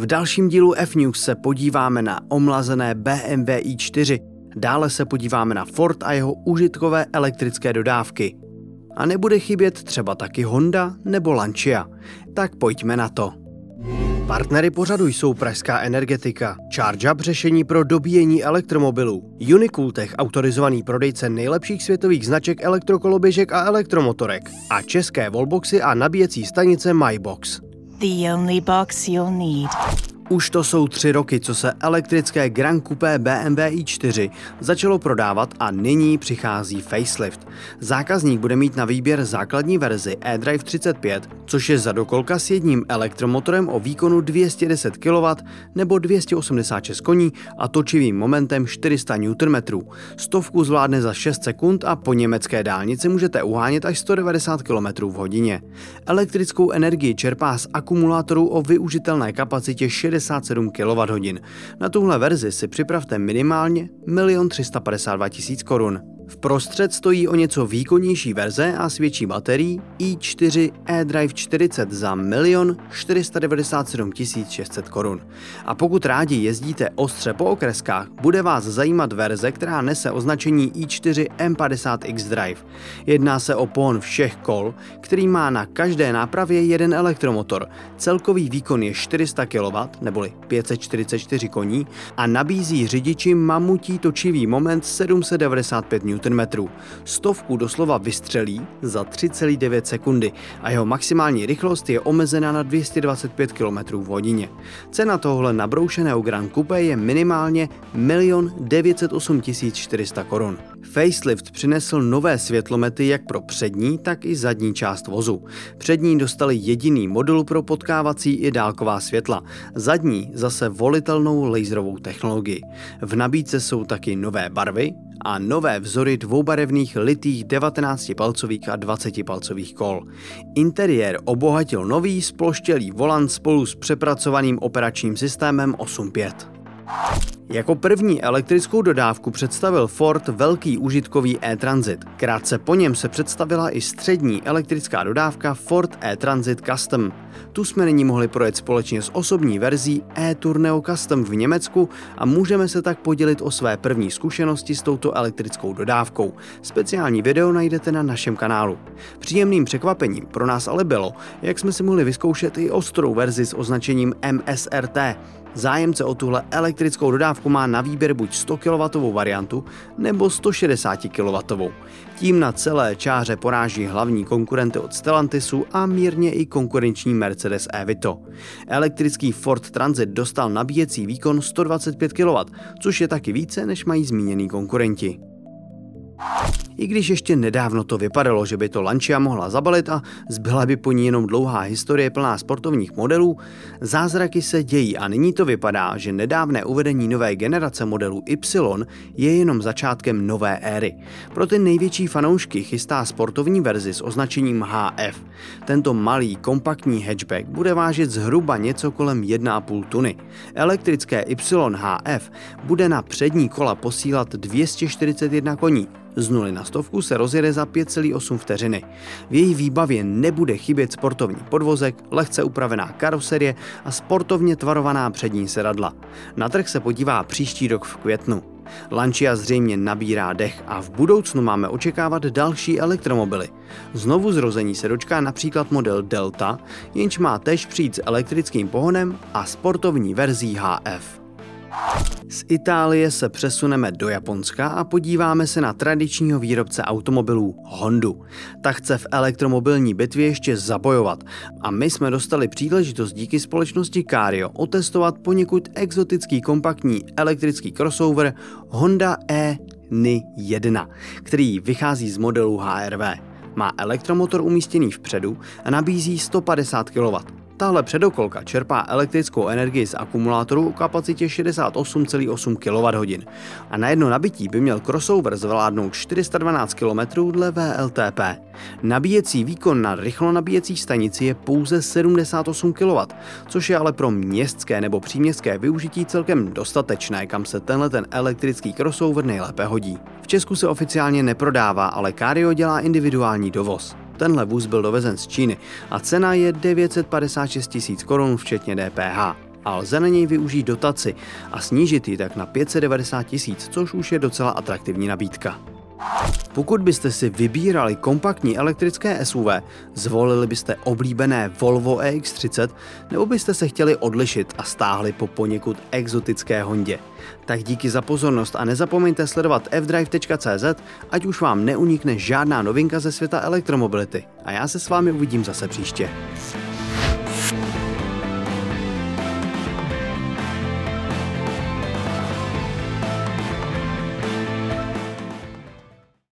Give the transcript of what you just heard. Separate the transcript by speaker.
Speaker 1: V dalším dílu F-News se podíváme na omlazené BMW i4, dále se podíváme na Ford a jeho užitkové elektrické dodávky. A nebude chybět třeba taky Honda nebo Lancia. Tak pojďme na to. Partnery pořadu jsou Pražská energetika, ChargeUp řešení pro dobíjení elektromobilů, Unicooltech autorizovaný prodejce nejlepších světových značek elektrokoloběžek a elektromotorek a české wallboxy a nabíjecí stanice MyBox.
Speaker 2: The only box you'll need.
Speaker 1: Už to jsou 3 roky, co se elektrické Grand Coupé BMW i4 začalo prodávat a nyní přichází facelift. Zákazník bude mít na výběr základní verzi eDrive 35, což je zadokolka s jedním elektromotorem o výkonu 210 kW nebo 286 koní a točivým momentem 400 Nm. Stovku zvládne za 6 sekund a po německé dálnici můžete uhánět až 190 km v hodině. Elektrickou energii čerpá z akumulátorů o využitelné kapacitě 67 kWh. Na tuhle verzi si připravte minimálně 1 352 000 korun. Vprostřed stojí o něco výkonnější verze a s větší baterií i4 eDrive 40 za 1 497 600 korun. A pokud rádi jezdíte ostře po okreskách, bude vás zajímat verze, která nese označení i4 M50X Drive. Jedná se o pohon všech kol, který má na každé nápravě jeden elektromotor. Celkový výkon je 400 kW, neboli 544 koní a nabízí řidiči mamutí točivý moment 795 Nm. Stovku doslova vystřelí za 3,9 sekundy a jeho maximální rychlost je omezena na 225 km v hodině. Cena tohle nabroušeného Grand Coupé je minimálně 1 908 400 korun. Facelift přinesl nové světlomety jak pro přední, tak i zadní část vozu. Přední dostali jediný modul pro potkávací i dálková světla, zadní zase volitelnou laserovou technologii. V nabídce jsou taky nové barvy a nové vzory dvoubarevných litých 19-palcových a 20-palcových kol. Interiér obohatil nový sploštělý volant spolu s přepracovaným operačním systémem 8.5. Jako první elektrickou dodávku představil Ford velký užitkový e-Transit. Krátce po něm se představila i střední elektrická dodávka Ford e-Transit Custom. Tu jsme nyní mohli projet společně s osobní verzí e-Tourneo Custom v Německu a můžeme se tak podělit o své první zkušenosti s touto elektrickou dodávkou. Speciální video najdete na našem kanálu. Příjemným překvapením pro nás ale bylo, jak jsme si mohli vyzkoušet i ostrou verzi s označením MSRT. Zájemce o tuhle elektrickou dodávku má na výběr buď 100 kW variantu nebo 160 kW. Tím na celé čáře poráží hlavní konkurenty od Stellantisu a mírně i konkurenční Mercedes e-Vito. Elektrický Ford Transit dostal nabíjecí výkon 125 kW, což je taky více, než mají zmíněný konkurenti. I když ještě nedávno to vypadalo, že by to Lancia mohla zabalit a zbyla by po ní jenom dlouhá historie plná sportovních modelů, zázraky se dějí a nyní to vypadá, že nedávné uvedení nové generace modelů Y je jenom začátkem nové éry. Pro ty největší fanoušky chystá sportovní verzi s označením HF. Tento malý, kompaktní hatchback bude vážit zhruba něco kolem 1,5 tuny. Elektrické YHF bude na přední kola posílat 241 koní. Z 0 na 100 se rozjede za 5,8 vteřiny. V její výbavě nebude chybět sportovní podvozek, lehce upravená karoserie a sportovně tvarovaná přední sedadla. Na trh se podívá příští rok v květnu. Lancia zřejmě nabírá dech a v budoucnu máme očekávat další elektromobily. Znovu zrození se dočká například model Delta, jenž má též přijít s elektrickým pohonem a sportovní verzí HF. Z Itálie se přesuneme do Japonska a podíváme se na tradičního výrobce automobilů Hondu. Ta chce v elektromobilní bitvě ještě zabojovat a my jsme dostali příležitost díky společnosti Cario otestovat poněkud exotický kompaktní elektrický crossover Honda e-Ni1, který vychází z modelu HR-V. Má elektromotor umístěný vpředu a nabízí 150 kW. Tahle předokolka čerpá elektrickou energii z akumulátoru o kapacitě 68,8 kWh a na jedno nabití by měl crossover zvládnout 412 km dle VLTP. Nabíjecí výkon na rychlonabíjecí stanici je pouze 78 kW, což je ale pro městské nebo příměstské využití celkem dostatečné, kam se ten elektrický crossover nejlépe hodí. V Česku se oficiálně neprodává, ale Cario dělá individuální dovoz. Tenhle vůz byl dovezen z Číny a cena je 956 000 korun včetně DPH. a lze na něj využít dotaci a snížit ji tak na 590 000, což už je docela atraktivní nabídka. Pokud byste si vybírali kompaktní elektrické SUV, zvolili byste oblíbené Volvo EX30, nebo byste se chtěli odlišit a stáhli po poněkud exotické Hondě? Tak díky za pozornost a nezapomeňte sledovat fdrive.cz, ať už vám neunikne žádná novinka ze světa elektromobility. A já se s vámi uvidím zase příště.